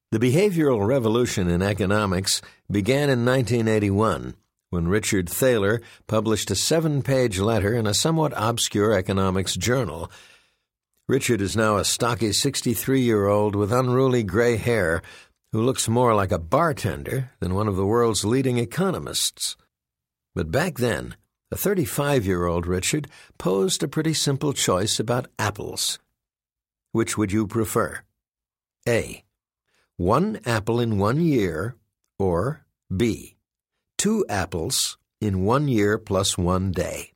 The behavioral revolution in economics began in 1981 when Richard Thaler published a 7-page letter in a somewhat obscure economics journal. Richard is now a stocky 63-year-old with unruly gray hair who looks more like a bartender than one of the world's leading economists. But back then, a 35-year-old Richard posed a pretty simple choice about apples. Which would you prefer? A. 1 apple in 1 year, or B. 2 apples in 1 year plus 1 day.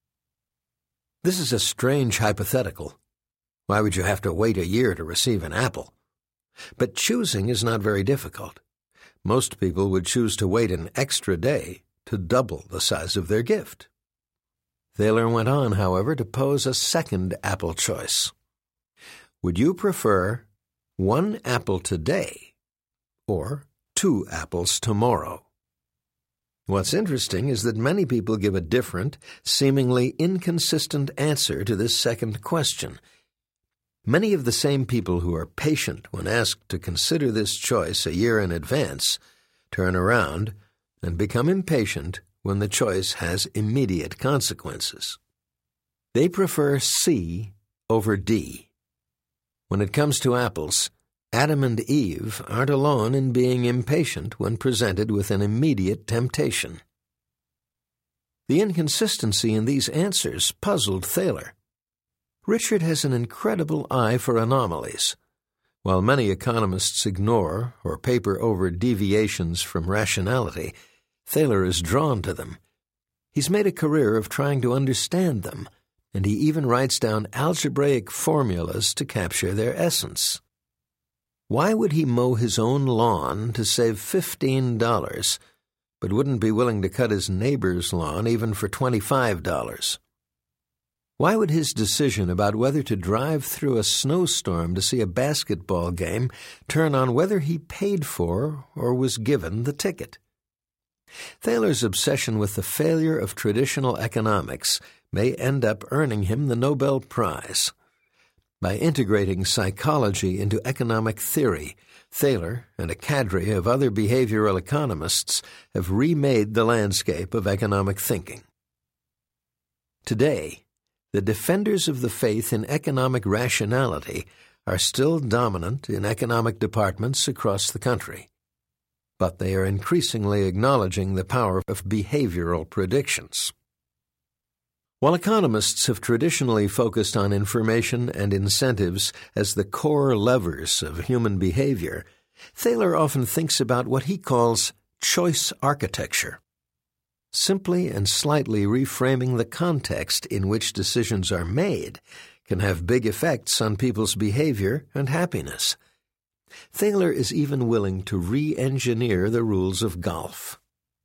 This is a strange hypothetical. Why would you have to wait a year to receive an apple? But choosing is not very difficult. Most people would choose to wait an extra day to double the size of their gift. Thaler went on, however, to pose a second apple choice. Would you prefer 1 apple today or 2 apples tomorrow? What's interesting is that many people give a different, seemingly inconsistent answer to this second question. Many of the same people who are patient when asked to consider this choice a year in advance turn around and become impatient when the choice has immediate consequences. They prefer C over D. When it comes to apples, Adam and Eve aren't alone in being impatient when presented with an immediate temptation. The inconsistency in these answers puzzled Thaler. Richard has an incredible eye for anomalies. While many economists ignore or paper over deviations from rationality, Thaler is drawn to them. He's made a career of trying to understand them, and he even writes down algebraic formulas to capture their essence. Why would he mow his own lawn to save $15, but wouldn't be willing to cut his neighbor's lawn even for $25? Why would his decision about whether to drive through a snowstorm to see a basketball game turn on whether he paid for or was given the ticket? Thaler's obsession with the failure of traditional economics may end up earning him the Nobel Prize. By integrating psychology into economic theory, Thaler and a cadre of other behavioral economists have remade the landscape of economic thinking. Today, the defenders of the faith in economic rationality are still dominant in economic departments across the country, but they are increasingly acknowledging the power of behavioral predictions. While economists have traditionally focused on information and incentives as the core levers of human behavior, Thaler often thinks about what he calls choice architecture. Simply and slightly reframing the context in which decisions are made can have big effects on people's behavior and happiness. Thaler is even willing to re-engineer the rules of golf.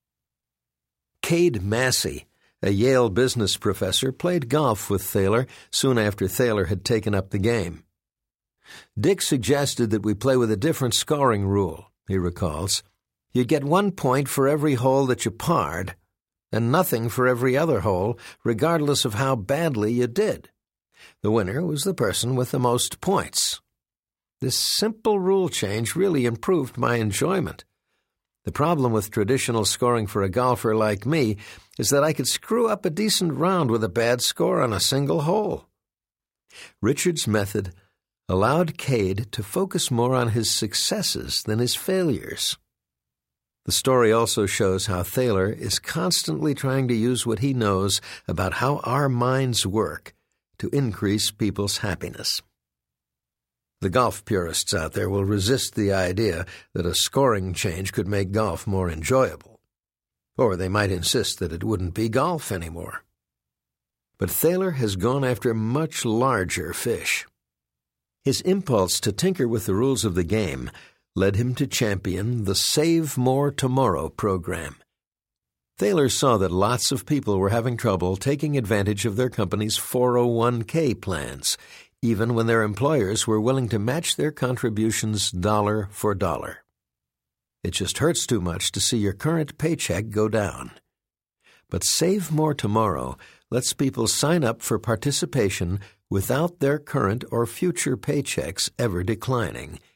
Cade Massey, a Yale business professor, played golf with Thaler soon after Thaler had taken up the game. Dick suggested that we play with a different scoring rule, he recalls. You'd get 1 point for every hole that you parred, and nothing for every other hole, regardless of how badly you did. The winner was the person with the most points. This simple rule change really improved my enjoyment. The problem with traditional scoring for a golfer like me is that I could screw up a decent round with a bad score on a single hole. Richard's method allowed Cade to focus more on his successes than his failures. The story also shows how Thaler is constantly trying to use what he knows about how our minds work to increase people's happiness. The golf purists out there will resist the idea that a scoring change could make golf more enjoyable, or they might insist that it wouldn't be golf anymore. But Thaler has gone after much larger fish. His impulse to tinker with the rules of the game led him to champion the Save More Tomorrow program. Thaler saw that lots of people were having trouble taking advantage of their company's 401k plans, even when their employers were willing to match their contributions dollar for dollar. It just hurts too much to see your current paycheck go down. But Save More Tomorrow lets people sign up for participation without their current or future paychecks ever declining.